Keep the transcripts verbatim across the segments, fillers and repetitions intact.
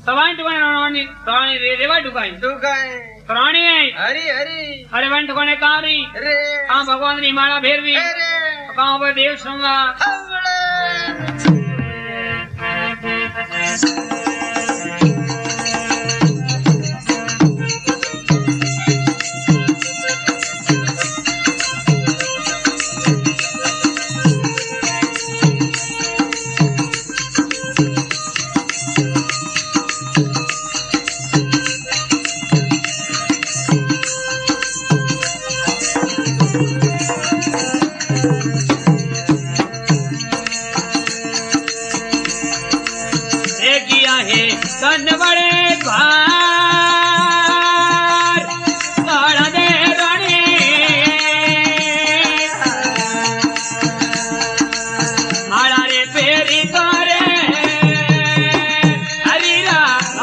सवाई टुकाई रानी रानी रे रेवा टुकाई टुकाई रानी है हरी हरी अरे वन टुकाने कारी रे हां भगवान री माला फेरवी रे कहां पर देव संगा कन बड़े भार काला दे रानी आड़ा रे पेरी तारे हरीरा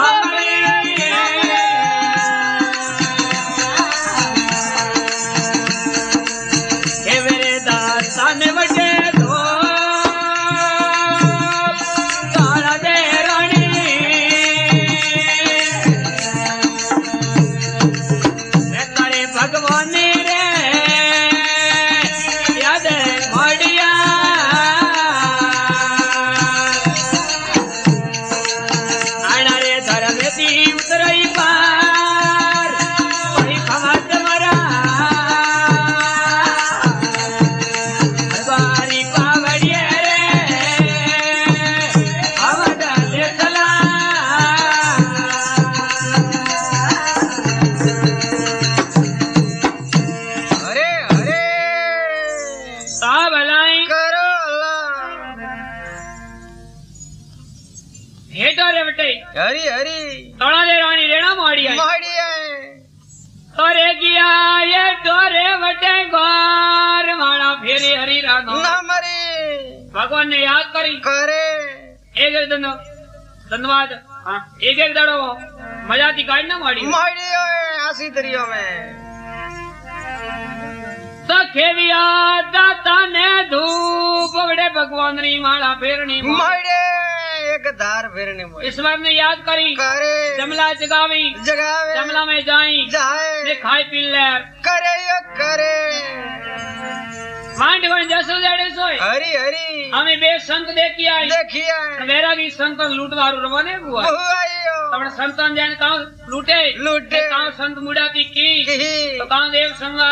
के मेरे दाता ने बटे दो काला दे रानी भगवान रे याद मड़िया आना रे धर्म दी उतरई पार कोई खमत मरा हरबारी पावड़िया रे अवद ले चला हरी हरी तोड़ा दे रानी रेणा माड़ी आई माड़ी आई तोरे किया ये तोरे वटे गोर माड़ा फेरे हरी रानो ना मरे भगवान ने याद करी करे एक एक दिन धन्यवाद हाँ एक एक दड़ो मजा थी काट ना माड़ी माड़ी आई आसी दरियो में सखे विया दाता ने धूप बड़े भगवान री माड़ा फेरनी माड़ी एक धार फिरने ईश्वर ने याद करी करे जमला जगावी जगावे जमला में जाई जाए खाई पी ले करे यो करे मांड गण जसो जड़े सोए हरी हरी हमें बे संत देखी आई देखी आई वैरागी संत लूटवारू रवाने हुआ हुआयो तमण संतन जान कां लूटे लूटे कां संत मुड़ाती की तो कां देव संगा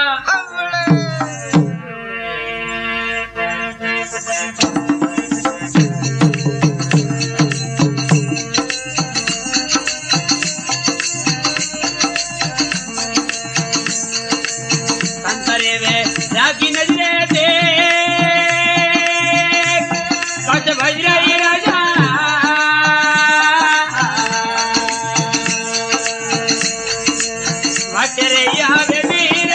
रागी नजरे देख कस भजराई राजा भटरे यहाँ बेबीर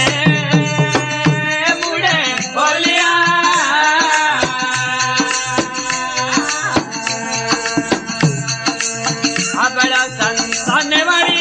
मुड़े बोलिया बड़ा संतान वाली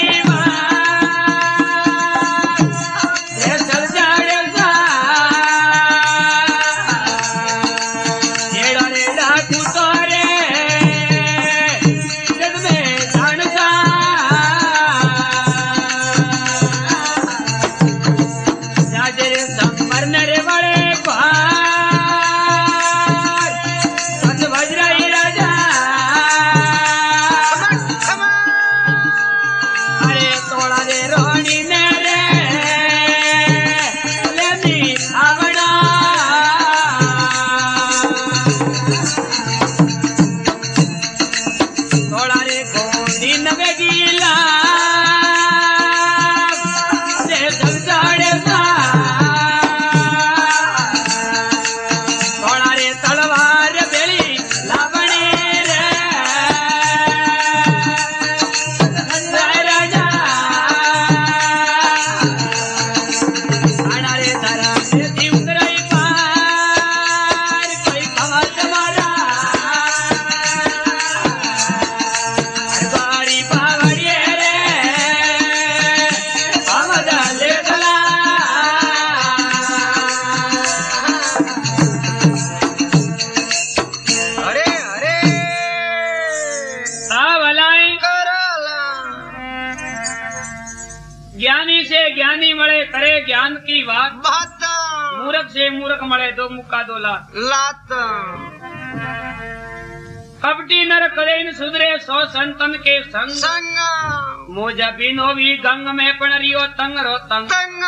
ज्ञानी से ज्ञानी मळे करे ज्ञान की बात, बात मूर्ख से मूर्ख मळे दो मुक्का दो लात। लात कपटी नर करे न सुधरे सौ संतन के संग, संग मोजा बिनो भी गंग में पण रियो तंग रो तंग। तंग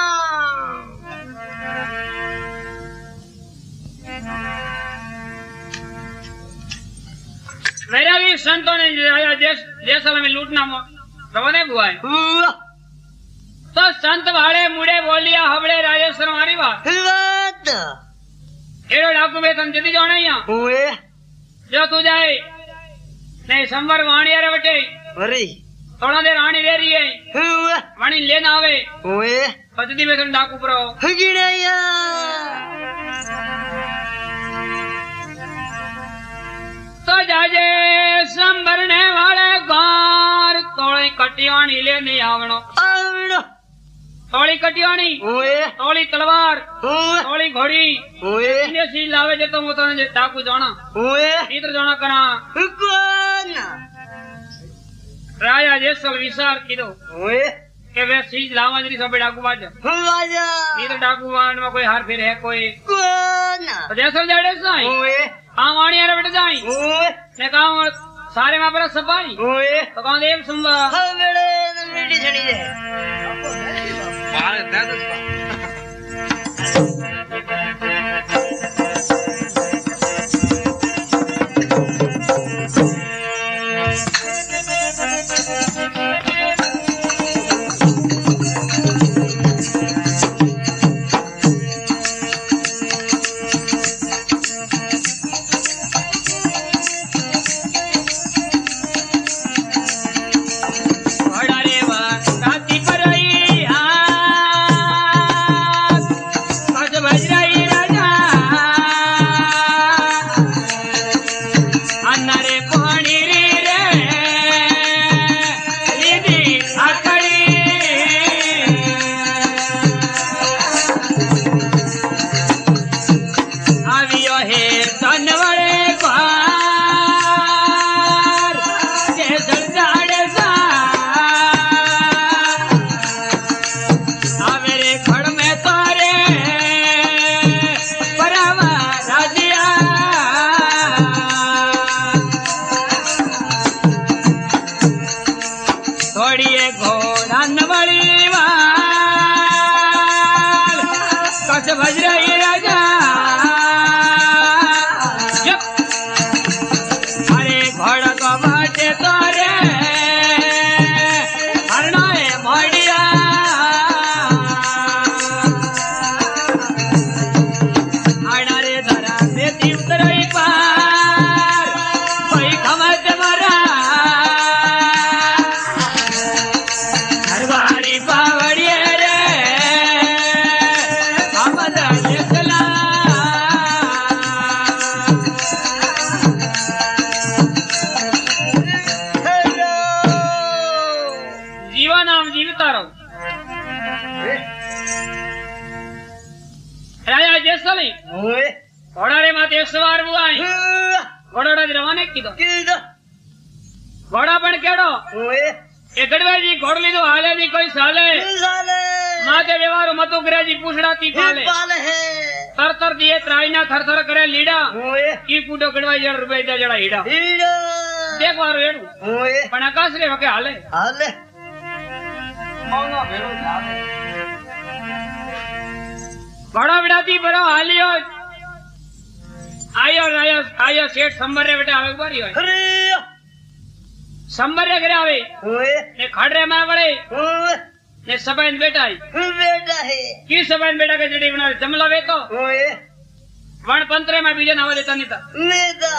वैरागी संतों ने आया जैसलमेर में लूटना रवाने बुआ है। हुआ तो संत भाड़े मुड़े बोलिया हबड़े राजेश्वर मारी बात बात एड़ो डाकू में तन जदी जाने यहाँ हुए जो तू जाए नहीं संवर वाणी अरे बटे अरे थोड़ा देर आनी दे रही है हुआ वाणी लेना आवे हुए पचदी में तन डाकू पर गिड़ैया तो जाजे संभरने वाले गार तोड़ी कटियाणी लेने आवणो आवणो तोड़ी कटियाणी हुए तोड़ी तलवार हुए तोड़ी घोड़ी हुए इने सी लावे जे तो मो तो जे डाकू जाना हुए इधर जाना करा कौन राजा जैसल विचार कीधो हुए के वे सीज लावा जरी सब डाकू बाज वाजा इधर डाकू वाण में कोई हार फेर है कोई कौन तो जैसल जाड़े साई हुए हां वाणी अरे बेटा जाई हुए ने काम सारे में पर सफाई हुए तो कौन देव सुनवा हवड़े मीठी छड़ी दे बाहर दे दे घोड़ा पण केड़ो ए गड़वा जी घोड़ लीधो हाले दी कोई साले माथे व्यवहार मतो करे जी पूछड़ा ती पाले तर तर दिए त्राईना थर थर करे लीडा की पूडो गड़वा जड़ रुपए दा जड़ा हीड़ा देख वारो एडू पण आकाश रे वके हाले हाले मौनो भेड़ो जावे बड़ा बिड़ाती बरो हालियो आयो आयो आयो सेठ संबर रे बेटा आवे बारी होय अरे संबर रे करे आवे ओए ने खड़रे में बड़े ओए ने सबाइन बेटा है बेटा है की सबाइन बेटा के जड़ी बना जमला वे तो ओए वन पंत्रे में बीजे नावा देता नहीं था नेता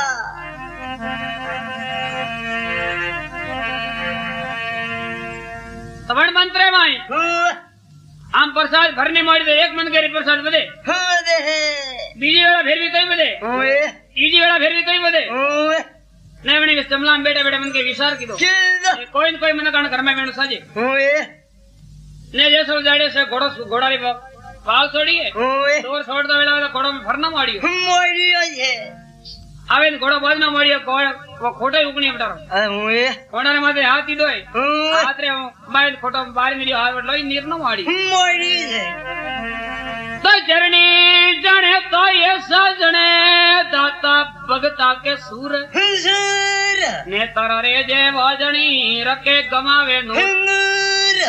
तो वन मंत्रे में आम प्रसाद भरने मारी दे एक मन के प्रसाद बदे हाँ दे बीजी वाला फिर भी कहीं बदे ओए तीजी वाला फिर भी कहीं बदे ओए नहीं बने चमला बेटा बेटा मन के विचार की दो कोई न कोई मन कारण घर में बेण साजे ओए ने जैसे जाड़े से घोड़ो घोड़ा री बाल छोड़ी है ओए दूर छोड़ दो वेला घोड़ो में भरना माड़ी माड़ी है આવે ને ઘોડો બાજ નો મળ્યો ઘોડો ખોટો ઉકણી બટારો અરે હું એ ઘોડાને માથે હાથ દીધો હું હાથરે બાય ખોટો બાર નીડ્યો હાથ લઈ નીર નો માડી મોડી છે તો ચરણી જણે તો એ સજણે દાતા ભગતા કે સુર સુર ને તારા રે જે વાજણી રકે ગમાવે નો હુંગર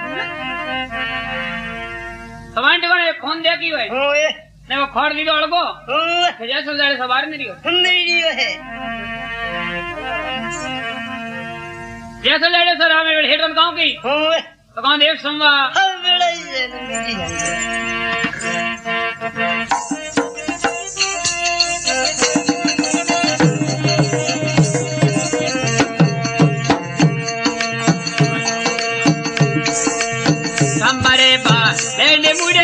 સવાંટ ગણે ફોન દેખી હોય હું એ ને वो खोड़ दीदो अड़गो હું जैसे जाड़े सवार नहीं रियो હુંગરીયો હે जैसे जाड़े सर आवे हेटन गांव की હું तो गांव देव संवा હવળાઈ છે મીઠી છે संबरे बा लेने मुड़े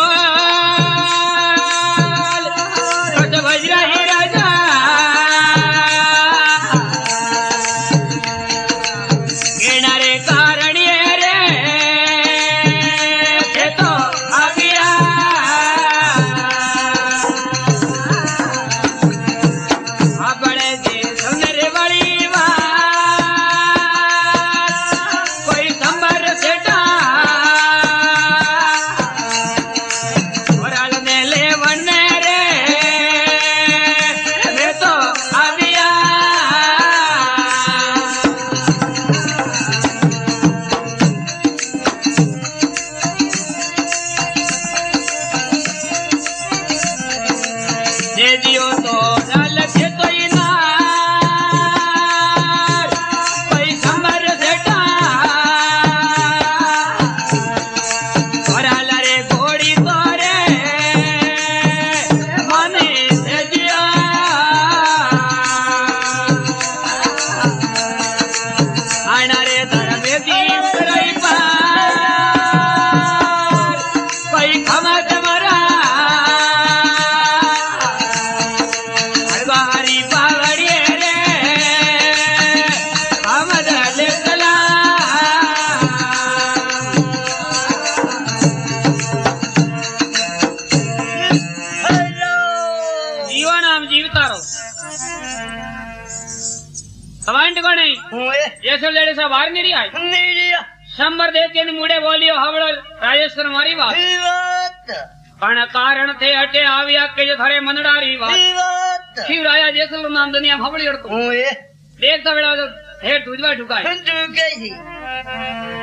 शंबर देव के मुड़े बोलियो हवड़ राजेश्वर मारी बात पण कारण थे हटे आविया के जो थारे मनडारी बात शिव राजा जैसल नाम दुनिया हवड़ी अड़तो હું એ देखता बेड़ा हेठ तुझवा ढुकाई ढुकाई